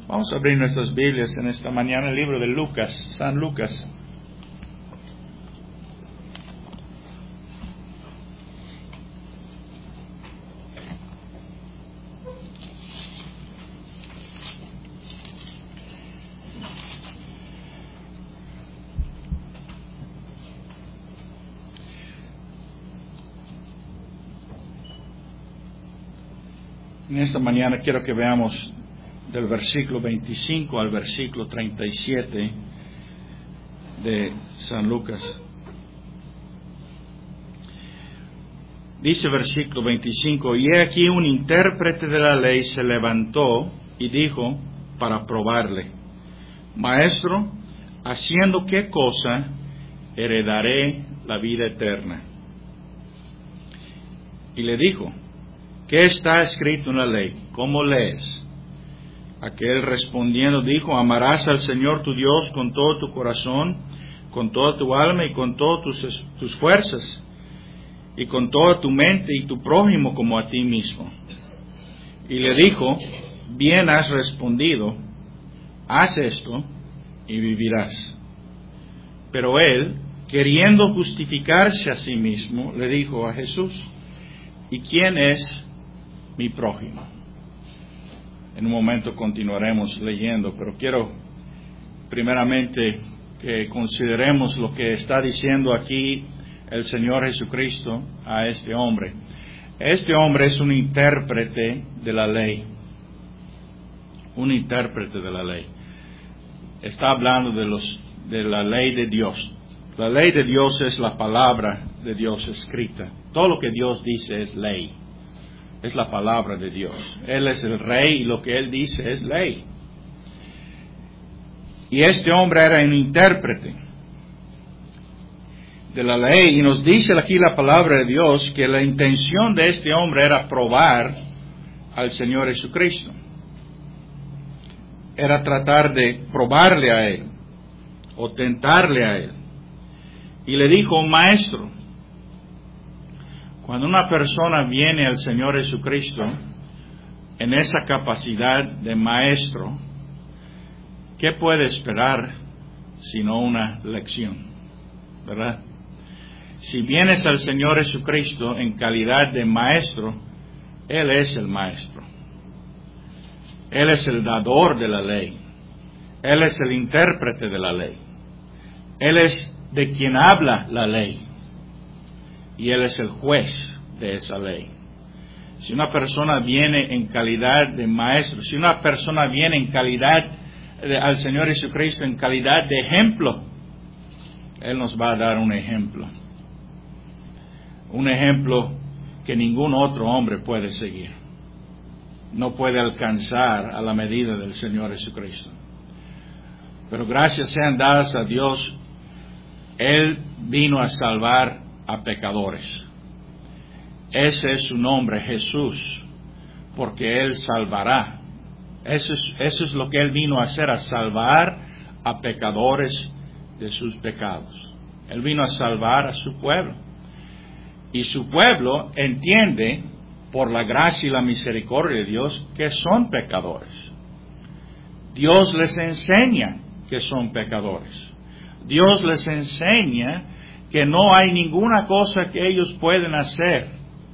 Vamos a abrir nuestras Biblias en esta mañana, el libro de Lucas, San Lucas. En esta mañana quiero que veamos del versículo 25 al versículo 37 de San Lucas. Dice versículo 25: y he aquí un intérprete de la ley se levantó y dijo para probarle: Maestro, ¿haciendo qué cosa heredaré la vida eterna? Y le dijo: ¿qué está escrito en la ley? ¿Cómo lees? Aquel respondiendo dijo: amarás al Señor tu Dios con todo tu corazón, con toda tu alma y con todas tus fuerzas, y con toda tu mente, y tu prójimo como a ti mismo. Y le dijo: bien has respondido, haz esto y vivirás. Pero él, queriendo justificarse a sí mismo, le dijo a Jesús: ¿y quién es mi prójimo? En un momento continuaremos leyendo, pero quiero primeramente que consideremos lo que está diciendo aquí el Señor Jesucristo a este hombre. Este hombre es un intérprete de la ley. Un intérprete de la ley. Está hablando de la ley de Dios. La ley de Dios es la palabra de Dios escrita. Todo lo que Dios dice es ley. Es la palabra de Dios. Él es el rey y lo que Él dice es ley. Y este hombre era un intérprete de la ley. Y nos dice aquí la palabra de Dios que la intención de este hombre era probar al Señor Jesucristo. Era tratar de probarle a Él o tentarle a Él. Y le dijo: Maestro. Cuando una persona viene al Señor Jesucristo en esa capacidad de maestro, ¿qué puede esperar sino una lección? ¿Verdad? Si vienes al Señor Jesucristo en calidad de maestro, Él es el maestro. Él es el dador de la ley. Él es el intérprete de la ley. Él es de quien habla la ley. Y Él es el juez de esa ley. Si una persona viene en calidad de maestro, si una persona viene en calidad al Señor Jesucristo en calidad de ejemplo, Él nos va a dar un ejemplo. Un ejemplo que ningún otro hombre puede seguir. No puede alcanzar a la medida del Señor Jesucristo. Pero gracias sean dadas a Dios, Él vino a salvar a pecadores. Ese es su nombre, Jesús, porque Él salvará. Eso es lo que Él vino a hacer, a salvar a pecadores de sus pecados. Él vino a salvar a su pueblo. Y su pueblo entiende, por la gracia y la misericordia de Dios, que son pecadores. Dios les enseña que son pecadores. Dios les enseña que no hay ninguna cosa que ellos pueden hacer,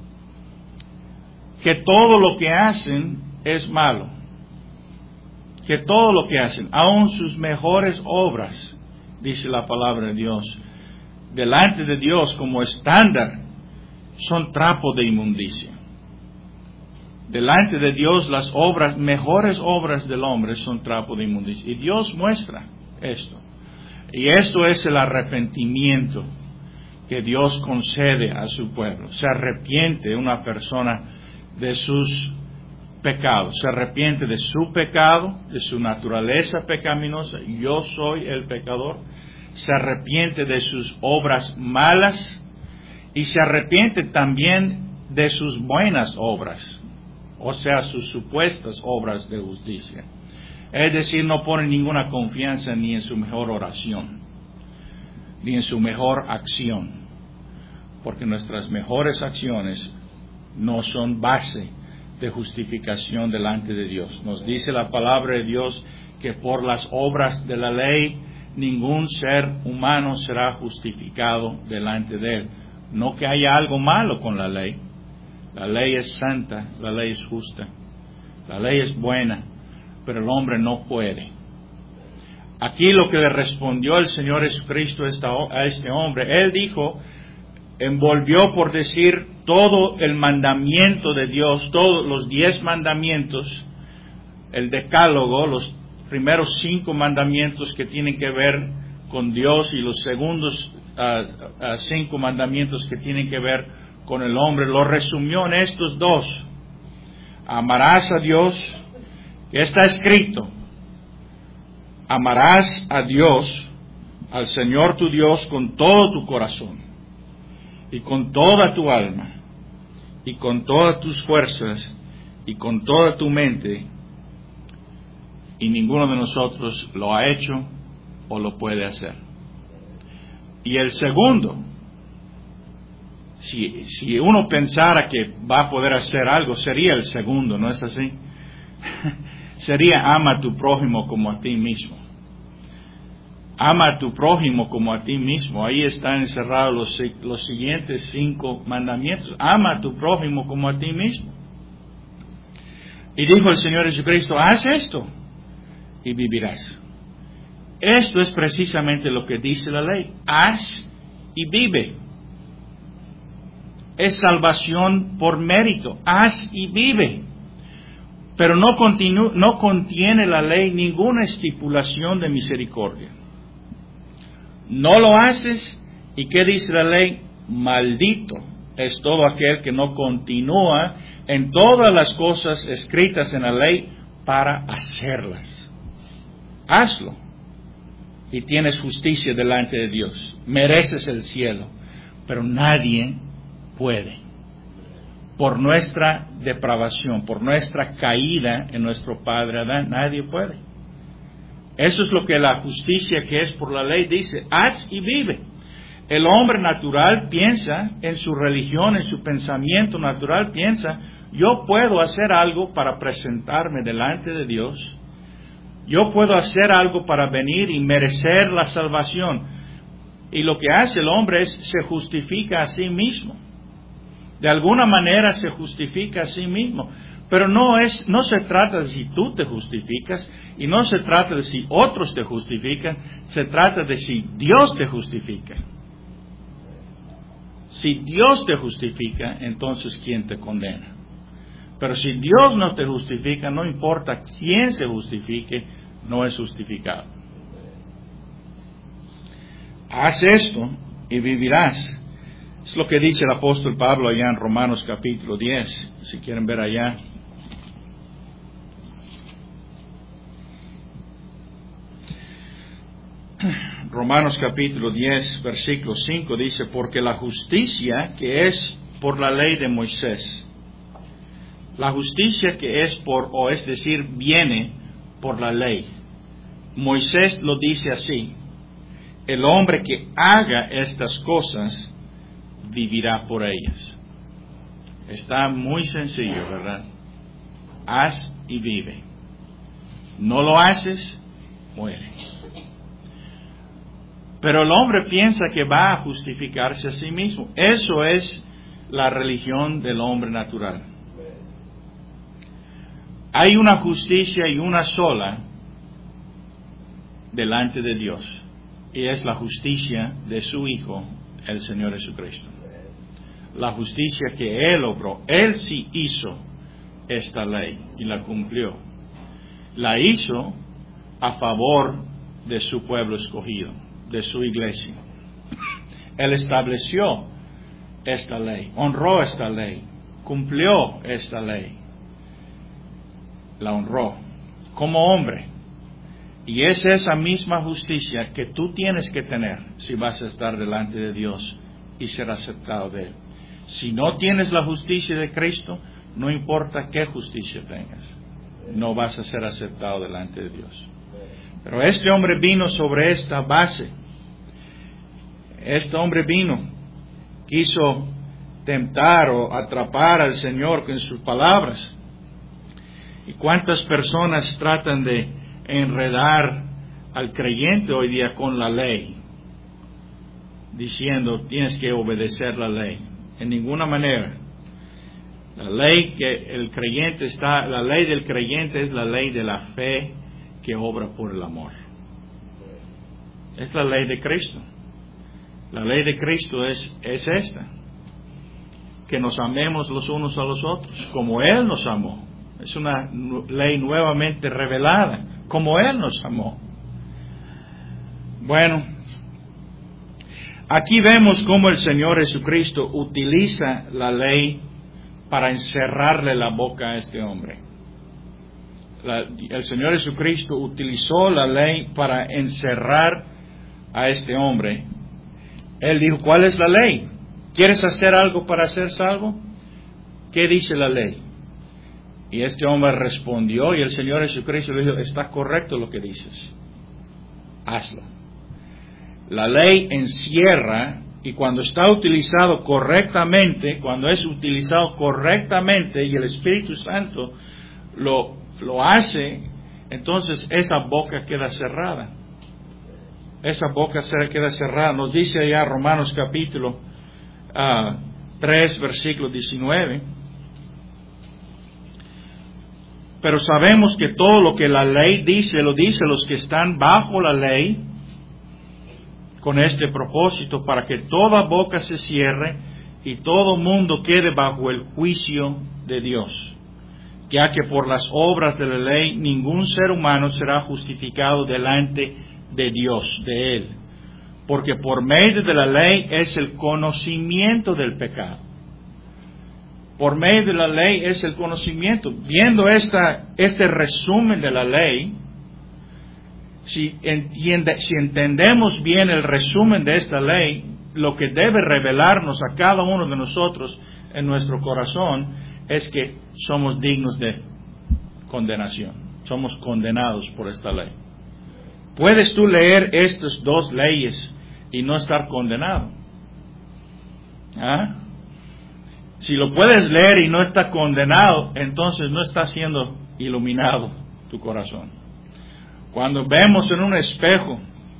que todo lo que hacen es malo, que todo lo que hacen, aun sus mejores obras, dice la palabra de Dios, delante de Dios como estándar, son trapo de inmundicia. Delante de Dios las obras, mejores obras del hombre son trapo de inmundicia. Y Dios muestra esto. Y esto es el arrepentimiento que Dios concede a su pueblo. Se arrepiente una persona de sus pecados, se arrepiente de su pecado, de su naturaleza pecaminosa. Yo soy el pecador. Se arrepiente de sus obras malas y se arrepiente también de sus buenas obras, o sea, sus supuestas obras de justicia. Es decir, no pone ninguna confianza ni en su mejor oración, ni en su mejor acción, porque nuestras mejores acciones no son base de justificación delante de Dios. Nos dice la palabra de Dios que por las obras de la ley ningún ser humano será justificado delante de Él. No que haya algo malo con la ley. La ley es santa, la ley es justa, la ley es buena, pero el hombre no puede. Aquí lo que le respondió el Señor Jesucristo a este hombre, Él dijo, envolvió por decir todo el mandamiento de Dios, todos los 10 mandamientos, el decálogo, los primeros 5 mandamientos que tienen que ver con Dios y los segundos 5 mandamientos que tienen que ver con el hombre, lo resumió en estos 2. Amarás a Dios, que está escrito, amarás a Dios, al Señor tu Dios, con todo tu corazón, y con toda tu alma, y con todas tus fuerzas, y con toda tu mente, y ninguno de nosotros lo ha hecho o lo puede hacer. Y el segundo, si uno pensara que va a poder hacer algo, sería el segundo, ¿no es así? Sería ama a tu prójimo como a ti mismo. Ama a tu prójimo como a ti mismo. Ahí están encerrados los siguientes 5 mandamientos. Ama a tu prójimo como a ti mismo. Y dijo el Señor Jesucristo, haz esto y vivirás. Esto es precisamente lo que dice la ley. Haz y vive. Es salvación por mérito. Haz y vive. Pero no contiene la ley ninguna estipulación de misericordia. No lo haces, ¿y qué dice la ley? Maldito es todo aquel que no continúa en todas las cosas escritas en la ley para hacerlas. Hazlo y tienes justicia delante de Dios. Mereces el cielo, pero nadie puede. Por nuestra depravación, por nuestra caída en nuestro padre Adán, nadie puede. Eso es lo que la justicia que es por la ley dice, haz y vive. El hombre natural piensa en su religión, en su pensamiento natural, piensa, yo puedo hacer algo para presentarme delante de Dios, yo puedo hacer algo para venir y merecer la salvación. Y lo que hace el hombre es, se justifica a sí mismo. De alguna manera se justifica a sí mismo. Pero no se trata de si tú te justificas y no se trata de si otros te justifican, se trata de si Dios te justifica. Si Dios te justifica, entonces ¿quién te condena? Pero si Dios no te justifica, no importa quién se justifique, no es justificado. Haz esto y vivirás. Es lo que dice el apóstol Pablo allá en Romanos capítulo 10, si quieren ver allá. Romanos capítulo 10, versículo 5 dice, porque la justicia que es por la ley de Moisés, la justicia que es es decir, viene por la ley. Moisés lo dice así, el hombre que haga estas cosas vivirá por ellas. Está muy sencillo, ¿verdad? Haz y vive. No lo haces, mueres. Pero el hombre piensa que va a justificarse a sí mismo. Eso es la religión del hombre natural. Hay una justicia y una sola delante de Dios. Y es la justicia de su Hijo, el Señor Jesucristo. La justicia que Él obró. Él sí hizo esta ley y la cumplió. La hizo a favor de su pueblo escogido, de su iglesia. Él estableció esta ley, honró esta ley, cumplió esta ley, la honró como hombre. Y es esa misma justicia que tú tienes que tener si vas a estar delante de Dios y ser aceptado de Él. Si no tienes la justicia de Cristo, no importa qué justicia tengas, no vas a ser aceptado delante de Dios. Pero este hombre vino sobre esta base. Este hombre vino, quiso temptar o atrapar al Señor con sus palabras. ¿Y cuántas personas tratan de enredar al creyente hoy día con la ley? Diciendo, tienes que obedecer la ley. En ninguna manera. La ley del creyente es la ley de la fe que obra por el amor. Es la ley de Cristo. La ley de Cristo es esta: que nos amemos los unos a los otros, como Él nos amó. Es una ley nuevamente revelada, como Él nos amó. Bueno, aquí vemos cómo el Señor Jesucristo utiliza la ley para encerrarle la boca a este hombre. El Señor Jesucristo utilizó la ley para encerrar a este hombre. Él dijo, ¿cuál es la ley? ¿Quieres hacer algo para ser salvo? ¿Qué dice la ley? Y este hombre respondió, y el Señor Jesucristo le dijo, está correcto lo que dices. Hazlo. La ley encierra, y cuando está utilizado correctamente, cuando es utilizado correctamente y el Espíritu Santo lo hace, entonces esa boca queda cerrada. Esa boca queda cerrada. Nos dice allá Romanos capítulo 3, versículo 19. Pero sabemos que todo lo que la ley dice, lo dice los que están bajo la ley, con este propósito, para que toda boca se cierre y todo mundo quede bajo el juicio de Dios, ya que por las obras de la ley ningún ser humano será justificado delante de Dios, de Él, porque por medio de la ley es el conocimiento del pecado. Por medio de la ley es el conocimiento. Viendo este resumen de la ley, si entendemos bien el resumen de esta ley, lo que debe revelarnos a cada uno de nosotros en nuestro corazón es que somos dignos de condenación. Somos condenados por esta ley. ¿Puedes tú leer estas dos leyes y no estar condenado? ¿Ah? Si lo puedes leer y no está condenado, entonces no está siendo iluminado tu corazón. Cuando vemos en un espejo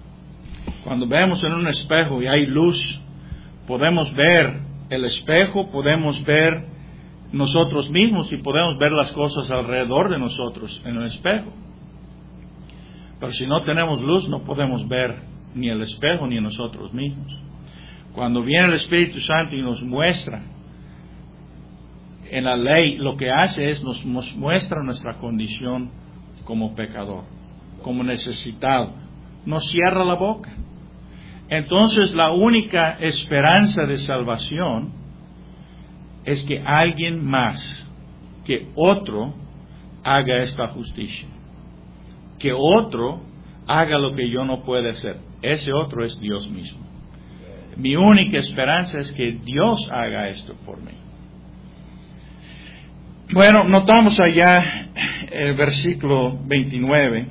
y hay luz, podemos ver el espejo, podemos ver nosotros mismos y podemos ver las cosas alrededor de nosotros en el espejo. Pero si no tenemos luz, no podemos ver ni el espejo ni nosotros mismos. Cuando viene el Espíritu Santo y nos muestra en la ley, lo que hace es nos muestra nuestra condición como pecador, como necesitado. Nos cierra la boca. Entonces la única esperanza de salvación es que alguien más, que otro, haga esta justicia. Que otro haga lo que yo no puedo hacer. Ese otro es Dios mismo. Mi única esperanza es que Dios haga esto por mí. Bueno, notamos allá el versículo 29.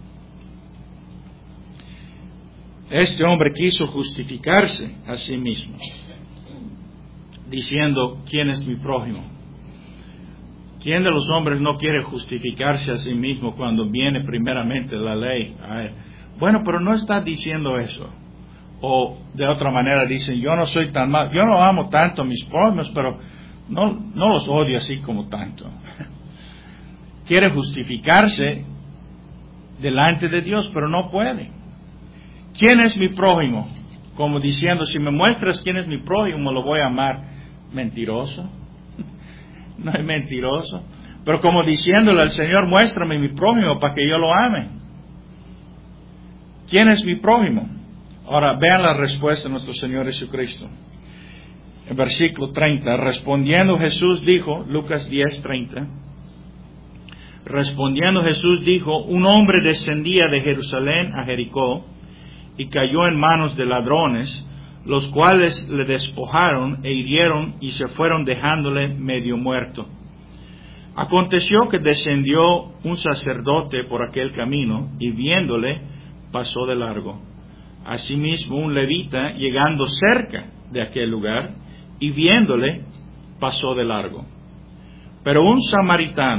Este hombre quiso justificarse a sí mismo, diciendo, ¿quién es mi prójimo? ¿Quién de los hombres no quiere justificarse a sí mismo cuando viene primeramente la ley a él? Bueno, pero no está diciendo eso. O de otra manera dicen, yo no soy tan mal, yo no amo tanto a mis prójimos, pero no los odio así como tanto. Quiere justificarse delante de Dios, pero no puede. ¿Quién es mi prójimo? Como diciendo, si me muestras quién es mi prójimo, lo voy a amar. Mentiroso. No es mentiroso. Pero como diciéndole al Señor, muéstrame mi prójimo para que yo lo ame. ¿Quién es mi prójimo? Ahora vean la respuesta de nuestro Señor Jesucristo. En versículo 30, respondiendo Jesús dijo, Lucas 10:30, respondiendo Jesús dijo, un hombre descendía de Jerusalén a Jericó y cayó en manos de ladrones, los cuales le despojaron e hirieron y se fueron dejándole medio muerto. Aconteció que descendió un sacerdote por aquel camino y viéndole pasó de largo. Asimismo un levita llegando cerca de aquel lugar y viéndole pasó de largo. Pero un samaritano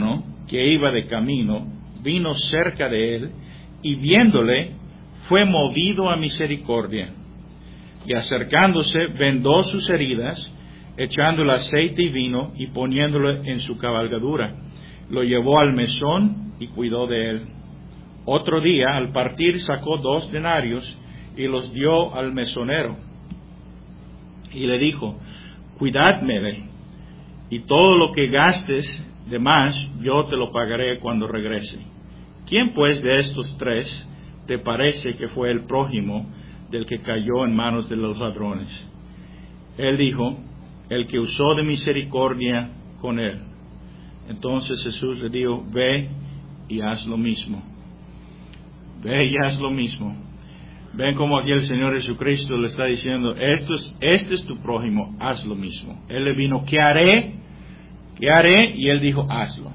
que iba de camino, vino cerca de él, y viéndole, fue movido a misericordia. Y acercándose, vendó sus heridas, echándole aceite y vino, y poniéndolo en su cabalgadura. Lo llevó al mesón y cuidó de él. Otro día, al partir, sacó 2 denarios y los dio al mesonero. Y le dijo: cuidadme de, y todo lo que gastes de más, yo te lo pagaré cuando regrese. ¿Quién pues de estos 3 te parece que fue el prójimo del que cayó en manos de los ladrones? Él dijo: el que usó de misericordia con él. Entonces Jesús le dijo: ve y haz lo mismo. Ve y haz lo mismo. Ven como aquí el Señor Jesucristo le está diciendo: este es tu prójimo, haz lo mismo. Él le vino: ¿qué haré? ¿Qué haré? Y él dijo: hazlo.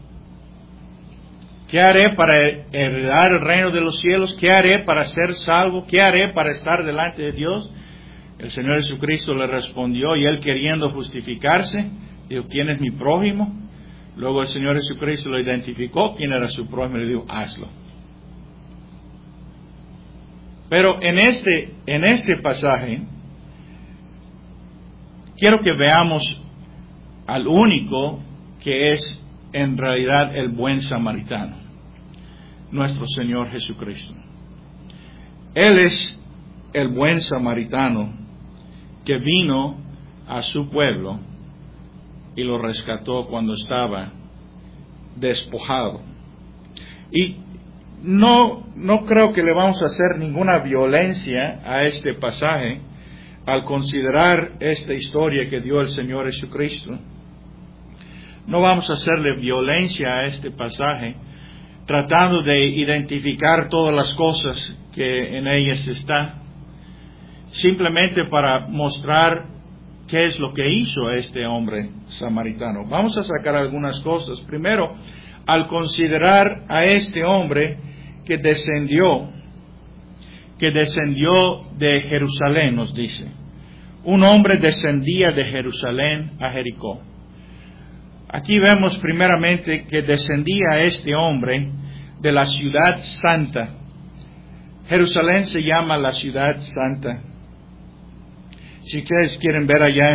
¿Qué haré para heredar el reino de los cielos? ¿Qué haré para ser salvo? ¿Qué haré para estar delante de Dios? El Señor Jesucristo le respondió, y él, queriendo justificarse, dijo: ¿quién es mi prójimo? Luego el Señor Jesucristo lo identificó quién era su prójimo y le dijo: hazlo. Pero en este pasaje quiero que veamos al único que es en realidad el buen samaritano, nuestro Señor Jesucristo. Él es el buen samaritano que vino a su pueblo y lo rescató cuando estaba despojado. Y no creo que le vamos a hacer ninguna violencia a este pasaje al considerar esta historia que dio el Señor Jesucristo. No vamos a hacerle violencia a este pasaje tratando de identificar todas las cosas que en ellas está, simplemente para mostrar qué es lo que hizo este hombre samaritano. Vamos a sacar algunas cosas. Primero, al considerar a este hombre que descendió de Jerusalén, nos dice. Un hombre descendía de Jerusalén a Jericó. Aquí vemos primeramente que descendía este hombre de la ciudad santa. Jerusalén se llama la ciudad santa. Si ustedes quieren ver allá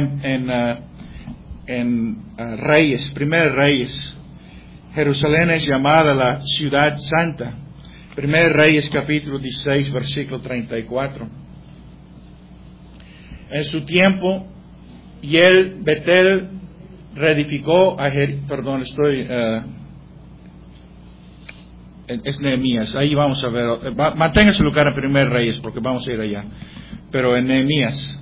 en Reyes, Primer Reyes, Jerusalén es llamada la ciudad santa. Primer Reyes capítulo 16, versículo 34. En su tiempo, y él, Betel, reedificó a es Nehemías, ahí vamos a ver, mantenga su lugar en Primer Reyes porque vamos a ir allá, pero en Nehemías.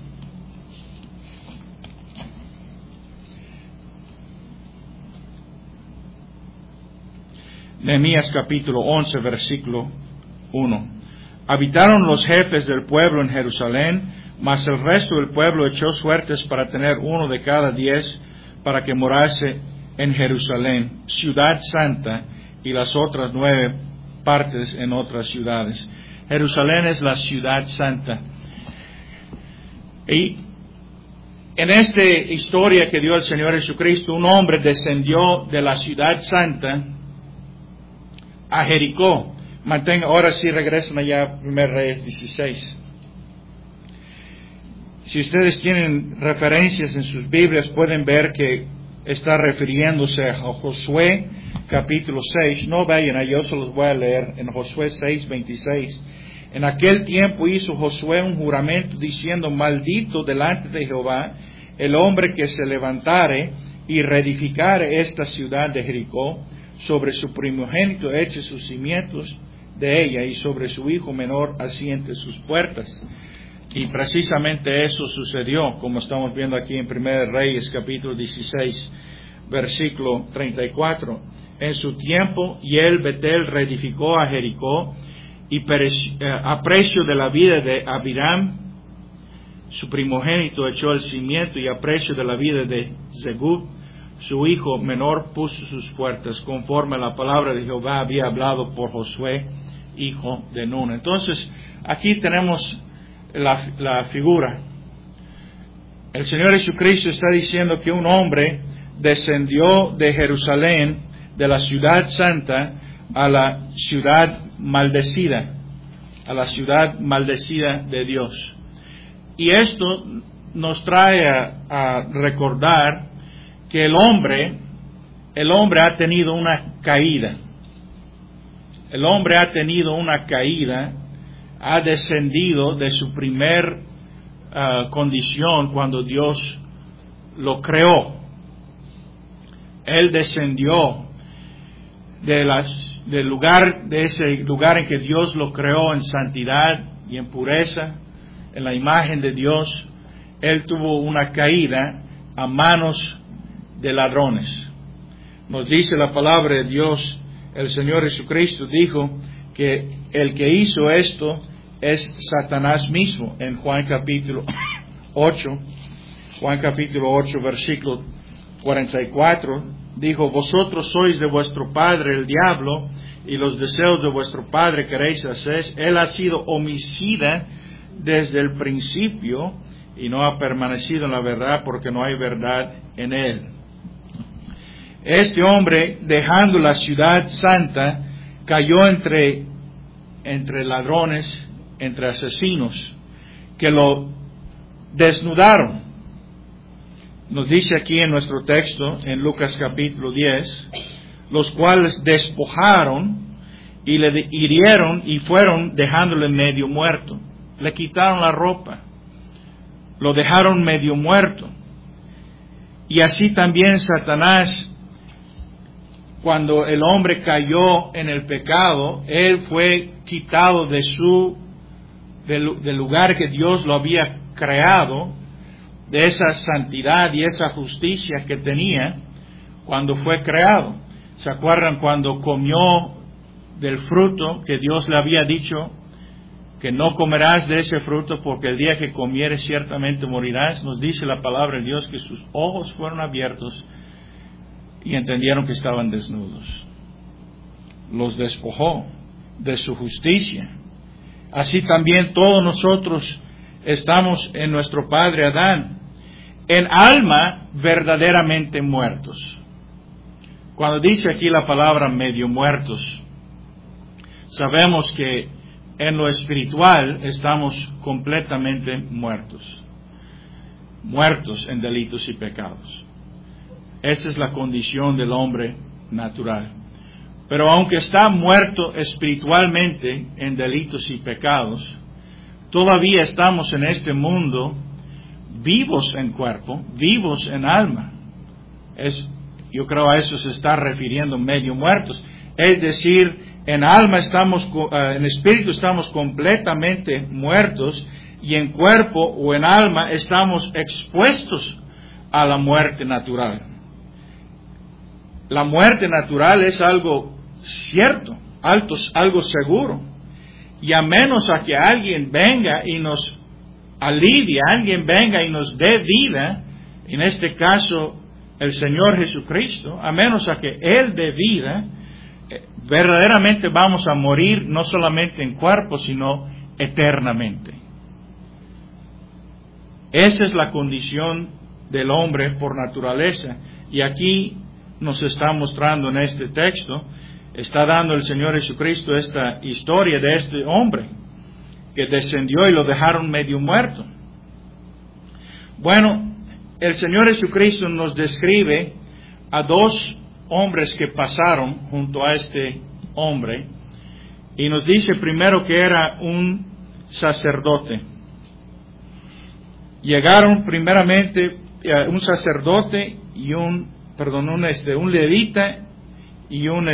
Nehemías capítulo 11, versículo 1. Habitaron los jefes del pueblo en Jerusalén, mas el resto del pueblo echó suertes para tener 1 de cada 10 para que morase en Jerusalén, ciudad santa, y las otras 9 partes en otras ciudades. Jerusalén es la ciudad santa. Y en esta historia que dio el Señor Jesucristo, un hombre descendió de la ciudad santa a Jericó. Ahora sí regresan allá a 1 Reyes 16. Si ustedes tienen referencias en sus Biblias, pueden ver que está refiriéndose a Josué capítulo 6. No vayan allá, yo se los voy a leer en Josué 6, 26. En aquel tiempo hizo Josué un juramento diciendo: maldito delante de Jehová el hombre que se levantare y reedificare esta ciudad de Jericó, sobre su primogénito eche sus cimientos de ella, y sobre su hijo menor asiente sus puertas. Y precisamente eso sucedió, como estamos viendo aquí en 1 Reyes capítulo 16, versículo 34. En su tiempo, y él, Betel, reedificó a Jericó, y a precio de la vida de Abiram, su primogénito, echó el cimiento, y a precio de la vida de Segub, su hijo menor, puso sus puertas, conforme a la palabra de Jehová había hablado por Josué, hijo de Nun. Entonces, aquí tenemos la figura. El Señor Jesucristo está diciendo que un hombre descendió de Jerusalén, de la ciudad santa a la ciudad maldecida, de Dios. Y esto nos trae a recordar que el hombre ha tenido una caída. El hombre ha tenido una caída, ha descendido de su primer condición cuando Dios lo creó. Él descendió de ese lugar en que Dios lo creó en santidad y en pureza, en la imagen de Dios. Él tuvo una caída a manos de ladrones. Nos dice la palabra de Dios, el Señor Jesucristo dijo que el que hizo esto es Satanás mismo, en Juan capítulo 8, versículo 44, dijo: vosotros sois de vuestro padre el diablo, y los deseos de vuestro padre queréis hacer. Él ha sido homicida desde el principio, y no ha permanecido en la verdad, porque no hay verdad en él. Este hombre, dejando la ciudad santa, cayó entre ladrones, entre asesinos, que lo desnudaron. Nos dice aquí en nuestro texto, en Lucas capítulo 10, los cuales despojaron y le hirieron y fueron dejándole medio muerto. Le quitaron la ropa, lo dejaron medio muerto. Y así también Satanás, cuando el hombre cayó en el pecado, él fue quitado del lugar que Dios lo había creado, de esa santidad y esa justicia que tenía cuando fue creado. ¿Se acuerdan cuando comió del fruto que Dios le había dicho que no comerás de ese fruto, porque el día que comieres ciertamente morirás? Nos dice la palabra de Dios que sus ojos fueron abiertos y entendieron que estaban desnudos. Los despojó de su justicia. Así también todos nosotros estamos en nuestro padre Adán, en alma verdaderamente muertos. Cuando dice aquí la palabra medio muertos, sabemos que en lo espiritual estamos completamente muertos en delitos y pecados. Esa es la condición del hombre natural. Pero aunque está muerto espiritualmente en delitos y pecados, todavía estamos en este mundo vivos en cuerpo, vivos en alma. Yo creo a eso se está refiriendo medio muertos. Es decir, en alma en espíritu estamos completamente muertos, y en cuerpo o en alma estamos expuestos a la muerte natural. La muerte natural es algo cierto, algo seguro. Y a menos a que alguien venga y nos alivie, alguien venga y nos dé vida, en este caso el Señor Jesucristo, a menos a que Él dé vida, verdaderamente vamos a morir no solamente en cuerpo, sino eternamente. Esa es la condición del hombre por naturaleza. Y aquí nos está mostrando en este texto, está dando el Señor Jesucristo esta historia de este hombre que descendió y lo dejaron medio muerto. Bueno, el Señor Jesucristo nos describe a dos hombres que pasaron junto a este hombre, y nos dice primero que era un sacerdote. Llegaron primeramente un sacerdote y un levita y un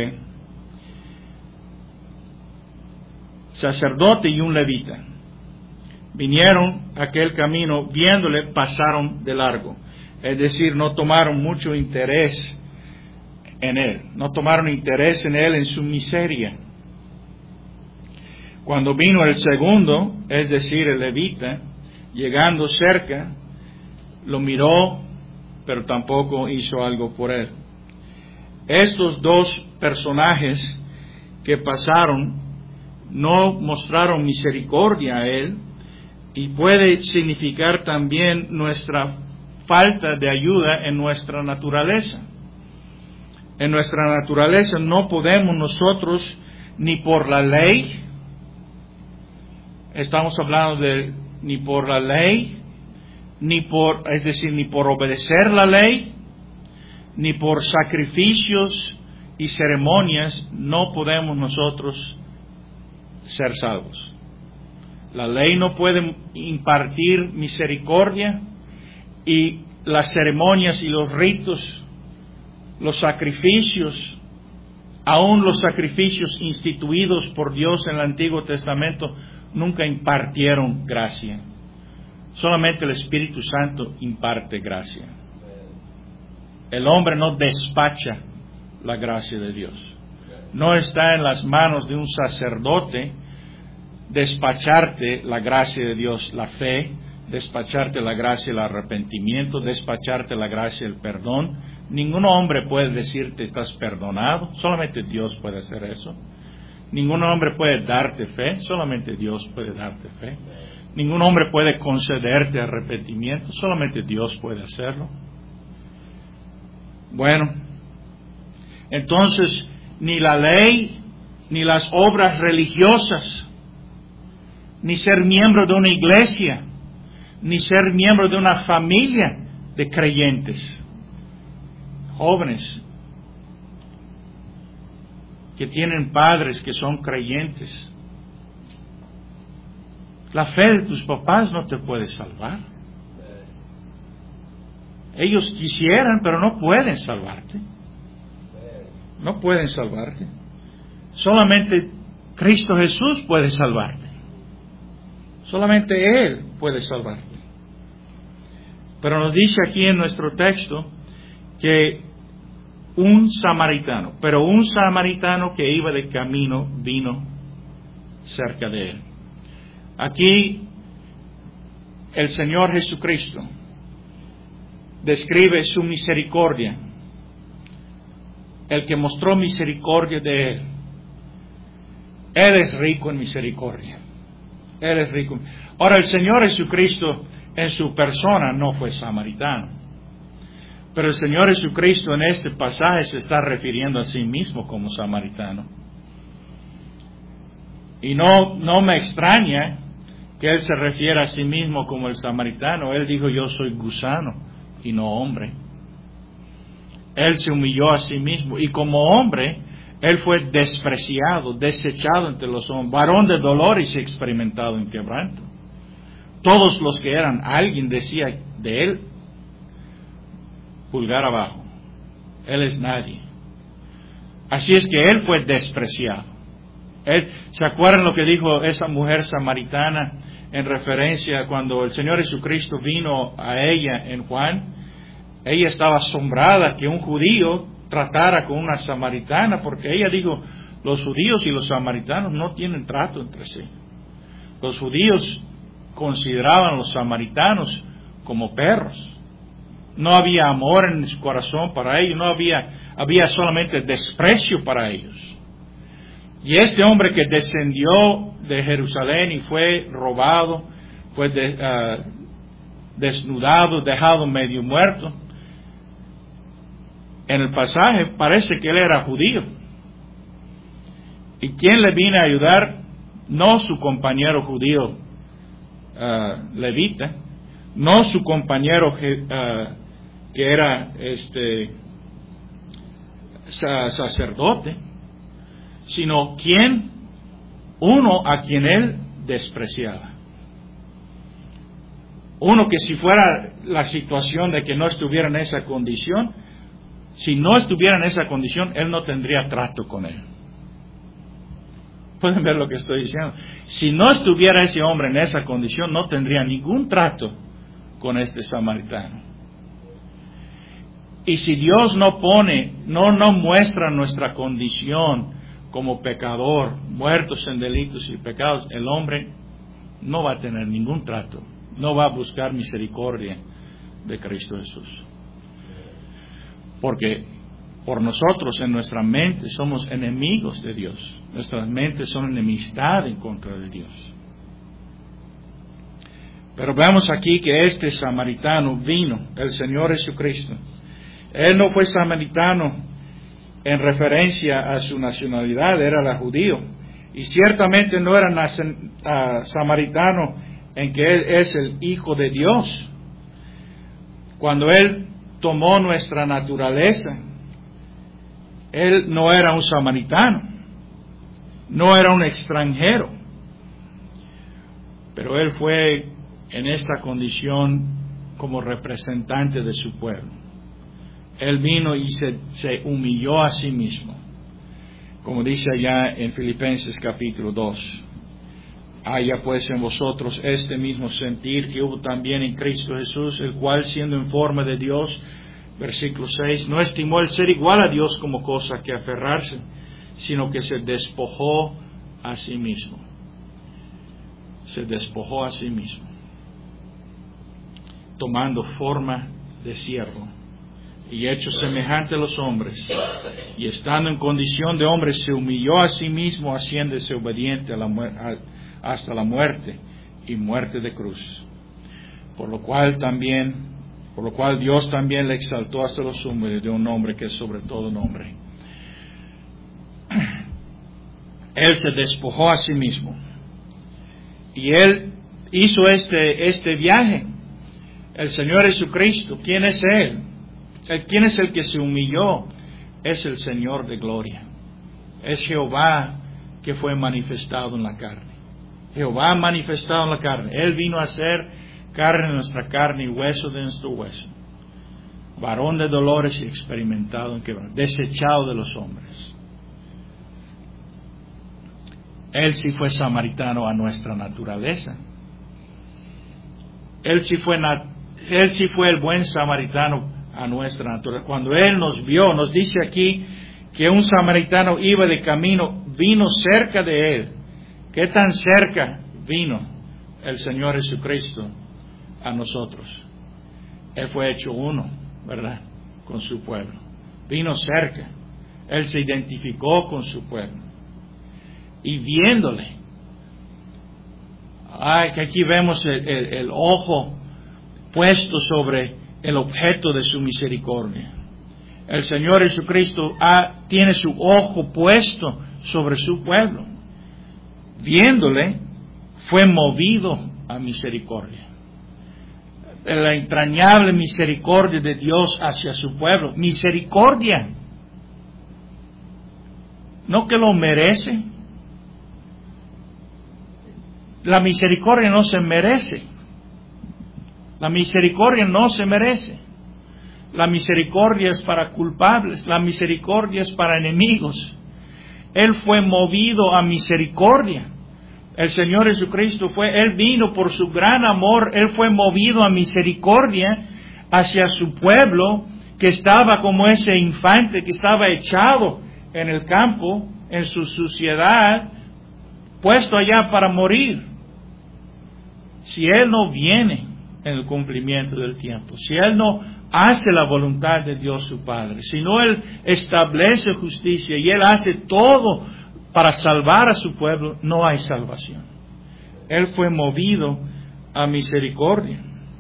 sacerdote y un levita. Vinieron aquel camino, viéndole, pasaron de largo. Es decir, no tomaron mucho interés en él, en su miseria. Cuando vino el segundo, es decir, el levita, llegando cerca, lo miró, pero tampoco hizo algo por él. Estos dos personajes que pasaron no mostraron misericordia a él, y puede significar también nuestra falta de ayuda en nuestra naturaleza. En nuestra naturaleza no podemos nosotros, ni por la ley, estamos hablando de ni por la ley, ni por obedecer la ley, ni por sacrificios y ceremonias, no podemos nosotros ser salvos. La ley no puede impartir misericordia, y las ceremonias y los ritos, los sacrificios, aún los sacrificios instituidos por Dios en el Antiguo Testamento, nunca impartieron gracia. Solamente el Espíritu Santo imparte gracia. El hombre no despacha la gracia de Dios. No está en las manos de un sacerdote despacharte la gracia de Dios, la fe, despacharte la gracia, el arrepentimiento, despacharte la gracia, el perdón. Ningún hombre puede decirte estás perdonado, solamente Dios puede hacer eso. Ningún hombre puede darte fe, solamente Dios puede darte fe. Ningún hombre puede concederte arrepentimiento, solamente Dios puede hacerlo. Bueno, entonces ni la ley, ni las obras religiosas, ni ser miembro de una iglesia, ni ser miembro de una familia de creyentes, jóvenes que tienen padres que son creyentes. La fe de tus papás no te puede salvar. Ellos quisieran, pero no pueden salvarte. No pueden salvarte. Solamente Cristo Jesús puede salvarte. Solamente Él puede salvarte. Pero nos dice aquí en nuestro texto que un samaritano que iba de camino vino cerca de él. Aquí el Señor Jesucristo describe su misericordia, el que mostró misericordia de él. Él es rico en misericordia. Él es rico. Ahora, el Señor Jesucristo en su persona no fue samaritano. Pero el Señor Jesucristo en este pasaje se está refiriendo a sí mismo como samaritano. Y no me extraña que Él se refiera a sí mismo como el samaritano. Él dijo, yo soy gusano y no hombre. Él se humilló a sí mismo y como hombre, Él fue despreciado, desechado entre los hombres, varón de dolores y experimentado en quebranto. Todos los que eran alguien decía de Él, pulgar abajo, Él es nadie. Así es que Él fue despreciado. ¿Se acuerdan lo que dijo esa mujer samaritana en referencia a cuando el Señor Jesucristo vino a ella en Juan? Ella estaba asombrada que un judío tratara con una samaritana, porque ella dijo, los judíos y los samaritanos no tienen trato entre sí. Los judíos consideraban a los samaritanos como perros. No había amor en su corazón para ellos, había solamente desprecio para ellos. Y este hombre que descendió de Jerusalén y fue robado, fue desnudado, dejado medio muerto, en el pasaje parece que él era judío. ¿Y quién le vino a ayudar? No su compañero judío levita, no su compañero que era sacerdote, sino uno a quien él despreciaba. Uno que si fuera la situación de que no estuviera en esa condición, si no estuviera en esa condición, él no tendría trato con él. Pueden ver lo que estoy diciendo. Si no estuviera ese hombre en esa condición, no tendría ningún trato con este samaritano. Y si Dios no muestra nuestra condición como pecador, muertos en delitos y pecados, el hombre no va a tener ningún trato, no va a buscar misericordia de Cristo Jesús. Porque por nosotros en nuestra mente somos enemigos de Dios. Nuestras mentes son enemistad en contra de Dios. Pero veamos aquí que este samaritano vino, el Señor Jesucristo. Él no fue samaritano en referencia a su nacionalidad, era la judío. Y ciertamente no era samaritano en que Él es el Hijo de Dios. Cuando Él tomó nuestra naturaleza, Él no era un samaritano, no era un extranjero, pero Él fue en esta condición como representante de su pueblo. Él vino y se humilló a sí mismo, como dice allá en Filipenses capítulo 2. Haya pues en vosotros este mismo sentir que hubo también en Cristo Jesús, el cual siendo en forma de Dios, versículo 6, no estimó el ser igual a Dios como cosa que aferrarse, sino que se despojó a sí mismo. Se despojó a sí mismo, tomando forma de siervo, y hecho semejante a los hombres, y estando en condición de hombre, se humilló a sí mismo, haciéndose obediente hasta la muerte, y muerte de cruz. Por lo cual Dios también le exaltó hasta lo sumo de un nombre que es sobre todo nombre. Él se despojó a sí mismo, y Él hizo este viaje. El Señor Jesucristo, ¿quién es Él? ¿Quién es el que se humilló? Es el Señor de gloria. Es Jehová que fue manifestado en la carne. Jehová manifestado en la carne. Él vino a ser carne de nuestra carne y hueso de nuestro hueso. Varón de dolores y experimentado en quebranto, desechado de los hombres. Él sí fue samaritano a nuestra naturaleza. Él sí fue el buen samaritano a nuestra naturaleza. Cuando Él nos vio, nos dice aquí que un samaritano iba de camino, vino cerca de Él. ¿Qué tan cerca vino el Señor Jesucristo a nosotros? Él fue hecho uno, ¿verdad?, con su pueblo. Vino cerca. Él se identificó con su pueblo. Y viéndole, que aquí vemos el ojo puesto sobre el objeto de su misericordia. El Señor Jesucristo tiene su ojo puesto sobre su pueblo. Viéndole, fue movido a misericordia. La entrañable misericordia de Dios hacia su pueblo. Misericordia. No que lo merece. La misericordia no se merece. La misericordia no se merece. La misericordia es para culpables. La misericordia es para enemigos. Él fue movido a misericordia. El Señor Jesucristo Él vino por su gran amor. Él fue movido a misericordia hacia su pueblo, que estaba como ese infante que estaba echado en el campo, en su suciedad, puesto allá para morir. Si Él no viene en el cumplimiento del tiempo, si Él no hace la voluntad de Dios su Padre, si no Él establece justicia y Él hace todo para salvar a su pueblo, no hay salvación. Él fue movido a misericordia.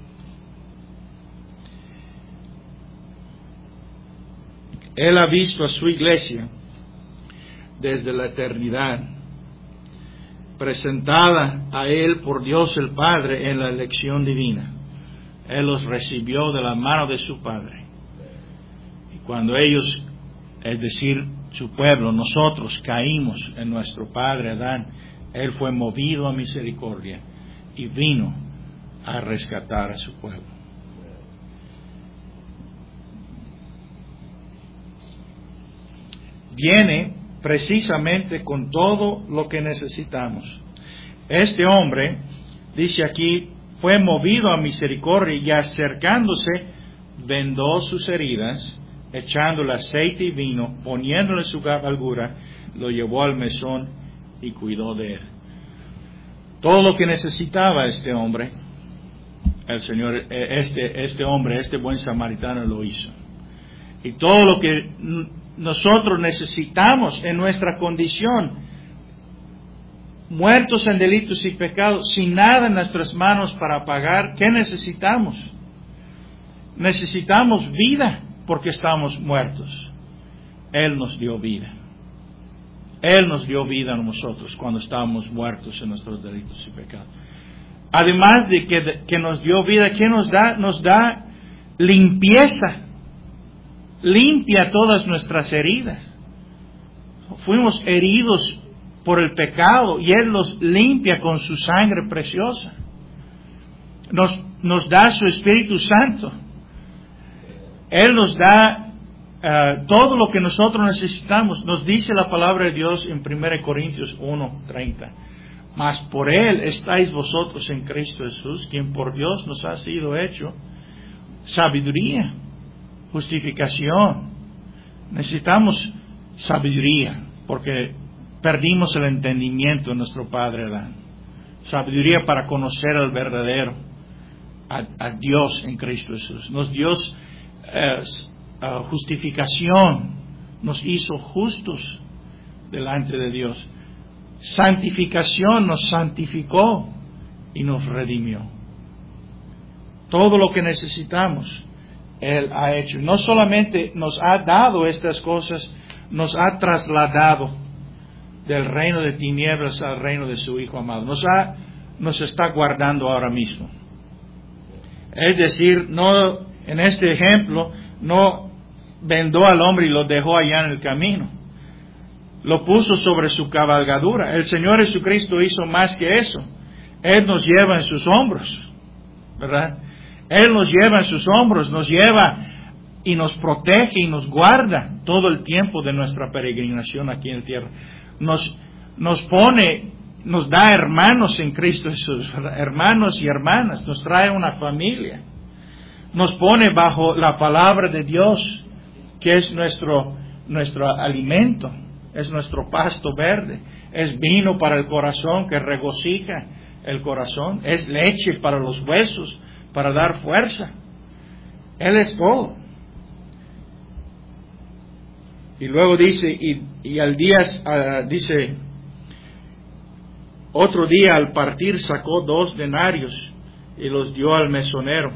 Él ha visto a su iglesia desde la eternidad, presentada a Él por Dios el Padre en la elección divina. Él los recibió de la mano de su Padre. Y cuando ellos, es decir, su pueblo, nosotros caímos en nuestro padre Adán, Él fue movido a misericordia y vino a rescatar a su pueblo. Viene precisamente con todo lo que necesitamos. Este hombre, dice aquí, fue movido a misericordia y acercándose, vendó sus heridas, echándole aceite y vino, poniéndole su cabalgura, lo llevó al mesón y cuidó de él. Todo lo que necesitaba este hombre, el Señor, este hombre, este buen samaritano lo hizo. Y todo lo que nosotros necesitamos en nuestra condición, muertos en delitos y pecados, sin nada en nuestras manos para pagar, ¿qué necesitamos? Necesitamos vida porque estamos muertos. Él nos dio vida. Él nos dio vida a nosotros cuando estábamos muertos en nuestros delitos y pecados. Además de que nos dio vida, ¿qué nos da? Nos da limpieza. Limpia todas nuestras heridas. Fuimos heridos por el pecado y Él los limpia con su sangre preciosa. Nos da su Espíritu Santo. Él nos da todo lo que nosotros necesitamos. Nos dice la palabra de Dios en 1 Corintios 1:30. Mas por Él estáis vosotros en Cristo Jesús, quien por Dios nos ha sido hecho sabiduría, justificación. Necesitamos sabiduría porque perdimos el entendimiento de nuestro padre Adán. Sabiduría para conocer al verdadero, a Dios en Cristo Jesús. Nos dio justificación, nos hizo justos delante de Dios. Santificación, nos santificó y nos redimió. Todo lo que necesitamos, Él ha hecho. No solamente nos ha dado estas cosas, nos ha trasladado del reino de tinieblas al reino de su Hijo amado. Nos está guardando ahora mismo. Es decir, no, en este ejemplo, no vendó al hombre y lo dejó allá en el camino. Lo puso sobre su cabalgadura. El Señor Jesucristo hizo más que eso. Él nos lleva en sus hombros, ¿verdad? Él nos lleva en sus hombros, nos lleva y nos protege y nos guarda todo el tiempo de nuestra peregrinación aquí en la tierra. Nos pone, nos da hermanos en Cristo Jesús, hermanos y hermanas, nos trae una familia. Nos pone bajo la palabra de Dios, que es nuestro alimento, es nuestro pasto verde, es vino para el corazón que regocija el corazón, es leche para los huesos, para dar fuerza. Él es todo. Y luego dice, y al día, dice, otro día al partir sacó 2 denarios y los dio al mesonero.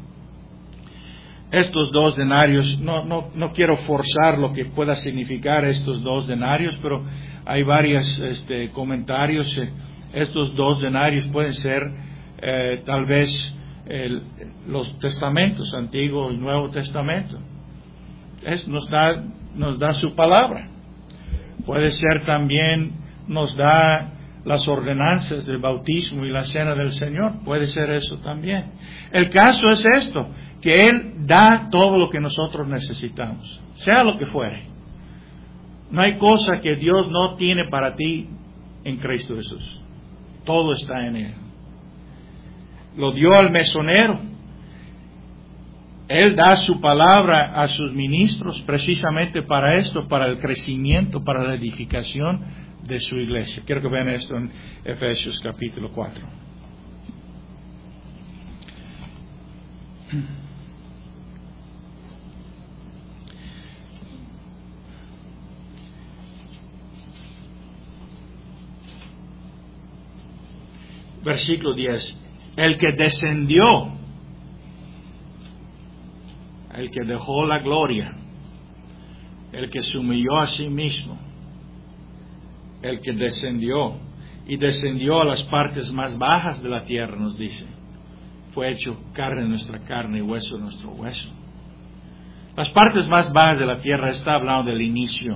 Estos 2 denarios, no quiero forzar lo que pueda significar estos 2 denarios, pero hay varios comentarios. Estos 2 denarios pueden ser tal vez los testamentos, Antiguo y Nuevo Testamento. Nos da su palabra. Puede ser también, nos da las ordenanzas del bautismo y la cena del Señor. Puede ser eso también. El caso es esto, que Él da todo lo que nosotros necesitamos, sea lo que fuere. No hay cosa que Dios no tiene para ti en Cristo Jesús. Todo está en Él. Lo dio al mesonero. Él da su palabra a sus ministros precisamente para esto, para el crecimiento, para la edificación de su iglesia. Quiero que vean esto en Efesios capítulo 4. Versículo 10. El que descendió, el que dejó la gloria, el que se humilló a sí mismo, el que descendió y descendió a las partes más bajas de la tierra, nos dice, fue hecho carne de nuestra carne y hueso de nuestro hueso. Las partes más bajas de la tierra está hablando del inicio,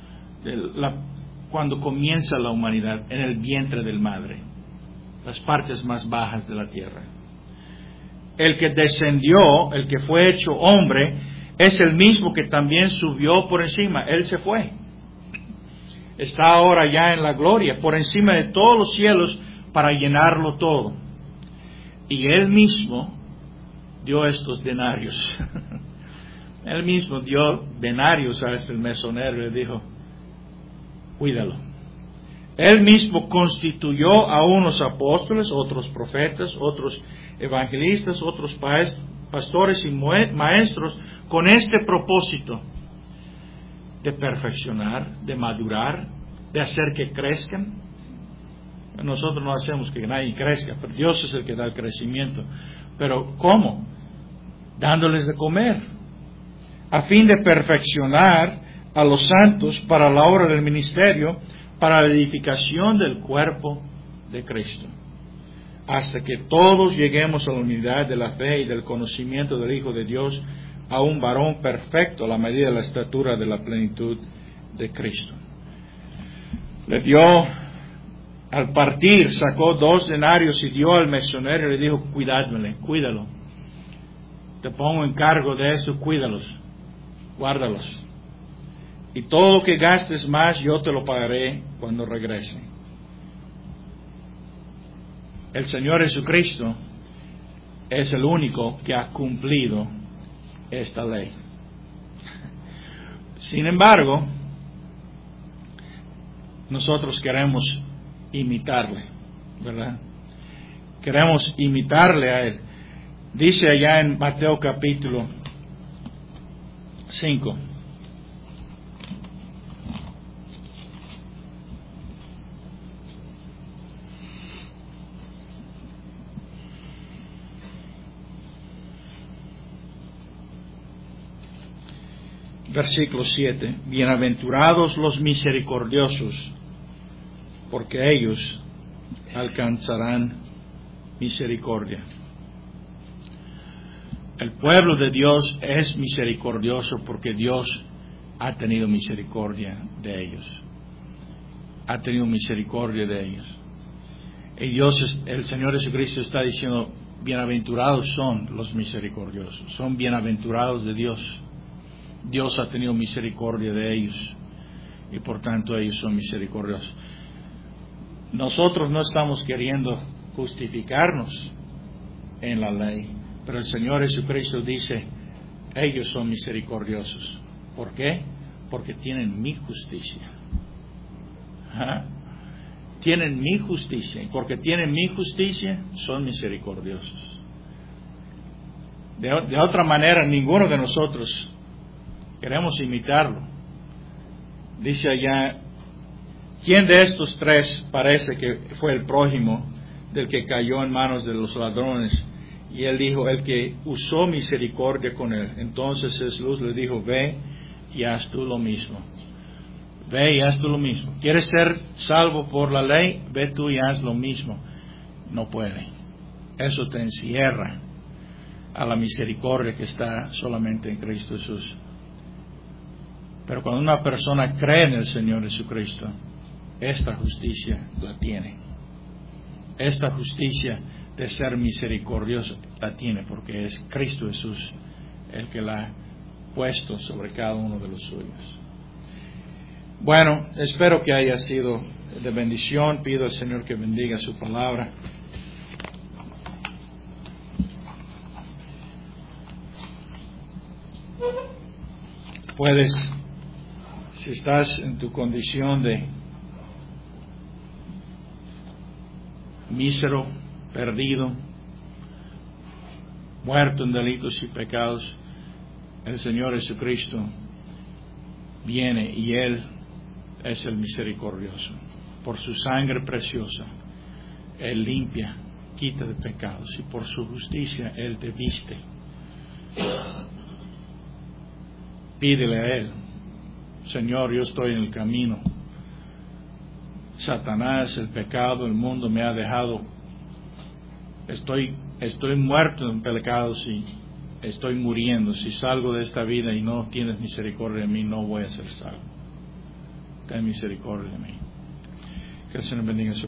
cuando comienza la humanidad en el vientre del madre. Las partes más bajas de la tierra. El que descendió, el que fue hecho hombre, es el mismo que también subió por encima. Él se fue. Está ahora ya en la gloria, por encima de todos los cielos, para llenarlo todo. Y Él mismo dio estos denarios. Él mismo dio denarios a el mesonero y le dijo, cuídalo. Él mismo constituyó a unos apóstoles, otros profetas, otros evangelistas, otros pastores y maestros, con este propósito de perfeccionar, de madurar, de hacer que crezcan. Nosotros no hacemos que nadie crezca, pero Dios es el que da el crecimiento. Pero ¿cómo? Dándoles de comer, a fin de perfeccionar a los santos para la obra del ministerio, para la edificación del cuerpo de Cristo, hasta que todos lleguemos a la unidad de la fe y del conocimiento del Hijo de Dios, a un varón perfecto a la medida de la estatura de la plenitud de Cristo. Le dio, al partir, sacó 2 denarios y dio al mesonero y le dijo: cuídalo. Te pongo en cargo de eso, cuídalos, guárdalos. Y todo lo que gastes más, yo te lo pagaré cuando regrese. El Señor Jesucristo es el único que ha cumplido esta ley. Sin embargo, nosotros queremos imitarle, ¿verdad? Queremos imitarle a Él. Dice allá en Mateo capítulo 5. Versículo 7. Bienaventurados los misericordiosos, porque ellos alcanzarán misericordia. El pueblo de Dios es misericordioso porque Dios ha tenido misericordia de ellos. Ha tenido misericordia de ellos. Y Dios, el Señor Jesucristo está diciendo: bienaventurados son los misericordiosos. Son bienaventurados de Dios. Dios ha tenido misericordia de ellos y por tanto ellos son misericordiosos. Nosotros no estamos queriendo justificarnos en la ley, pero el Señor Jesucristo dice: ellos son misericordiosos. ¿Por qué? Porque tienen mi justicia. ¿Ah? Tienen mi justicia, y porque tienen mi justicia son misericordiosos. De otra manera, ninguno de nosotros queremos imitarlo. Dice allá: ¿quién de estos 3 parece que fue el prójimo del que cayó en manos de los ladrones? Y él dijo: el que usó misericordia con él. Entonces Jesús le dijo: ve y haz tú lo mismo. Ve y haz tú lo mismo. ¿Quieres ser salvo por la ley? Ve tú y haz lo mismo. No puede. Eso te encierra a la misericordia que está solamente en Cristo Jesús. Pero cuando una persona cree en el Señor Jesucristo, esta justicia la tiene. Esta justicia de ser misericordioso la tiene, porque es Cristo Jesús el que la ha puesto sobre cada uno de los suyos. Bueno, espero que haya sido de bendición. Pido al Señor que bendiga su palabra. Puedes, si estás en tu condición de mísero, perdido, muerto en delitos y pecados, el Señor Jesucristo viene y Él es el misericordioso. Por su sangre preciosa, Él limpia, quita de pecados, y por su justicia Él te viste. Pídele a Él: Señor, yo estoy en el camino. Satanás, el pecado, el mundo me ha dejado. Estoy muerto en pecados y estoy muriendo. Si salgo de esta vida y no tienes misericordia de mí, no voy a ser salvo. Ten misericordia de mí. Que el Señor bendiga su